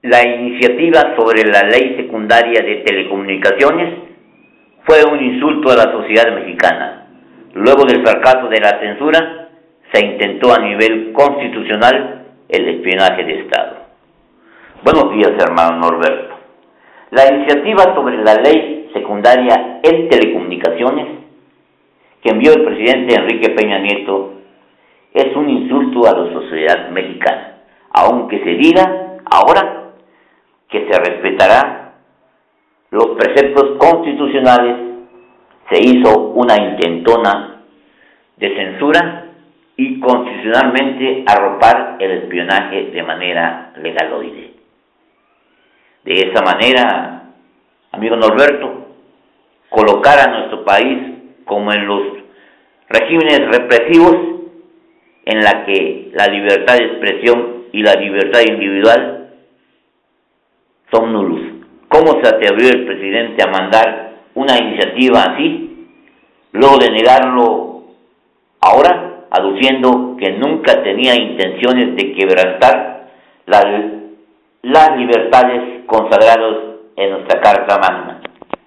La iniciativa sobre la ley secundaria de telecomunicaciones fue un insulto a la sociedad mexicana. Luego del fracaso de la censura, se intentó a nivel constitucional el espionaje de Estado. Buenos días, hermano Norberto. La iniciativa sobre la ley secundaria en telecomunicaciones que envió el presidente Enrique Peña Nieto es un insulto a la sociedad mexicana, aunque se diga ahora que se respetará los preceptos constitucionales. Se hizo una intentona de censura y constitucionalmente arropar el espionaje de manera legaloide. De esa manera, amigo Norberto, colocar a nuestro país como en los regímenes represivos en la que la libertad de expresión y la libertad individual son nulos. ¿Cómo se atrevió el presidente a mandar una iniciativa así, luego de negarlo ahora, aduciendo que nunca tenía intenciones de quebrantar las libertades consagradas en nuestra Carta Magna?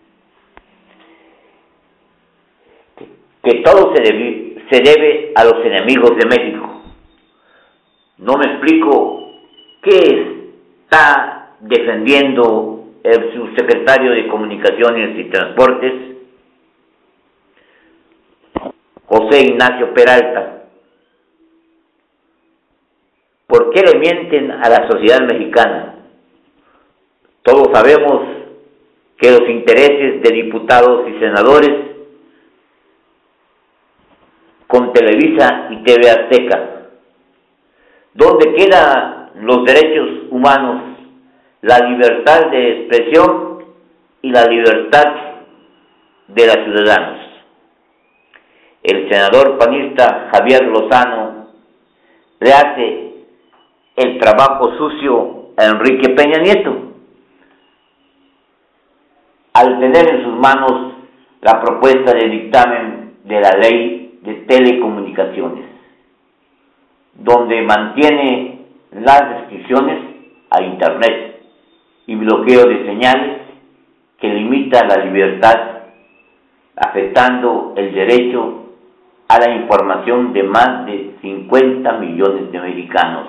Que todo se debe a los enemigos de México. No me explico qué está defendiendo el subsecretario de Comunicaciones y Transportes, José Ignacio Peralta. ¿Por qué le mienten a la sociedad mexicana? Todos sabemos que los intereses de diputados y senadores con Televisa y TV Azteca, ¿dónde quedan los derechos humanos, la libertad de expresión y la libertad de los ciudadanos? El senador panista Javier Lozano le hace el trabajo sucio a Enrique Peña Nieto al tener en sus manos la propuesta de dictamen de la ley de telecomunicaciones, donde mantiene las restricciones a Internet y bloqueo de señales que limita la libertad, afectando el derecho a la información de más de 50 millones de mexicanos.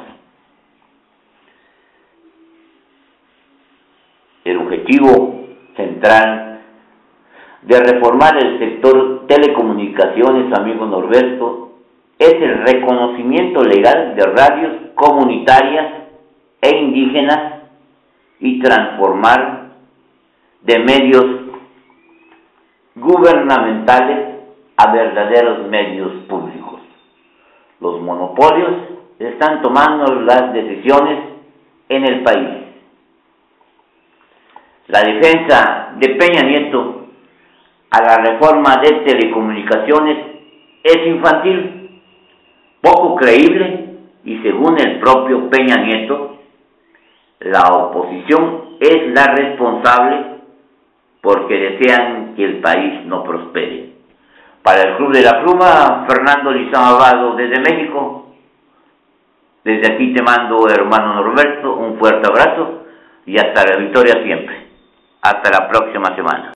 El objetivo central de reformar el sector telecomunicaciones, amigo Norberto, es el reconocimiento legal de radios comunitarias e indígenas y transformar de medios gubernamentales a verdaderos medios públicos. Los monopolios están tomando las decisiones en el país. La defensa de Peña Nieto a la reforma de telecomunicaciones es infantil, poco creíble y, según el propio Peña Nieto, la oposición es la responsable porque desean que el país no prospere. Para el Club de la Pluma, Fernando Lizán Abado desde México. Desde aquí te mando, hermano Norberto, un fuerte abrazo y hasta la victoria siempre. Hasta la próxima semana.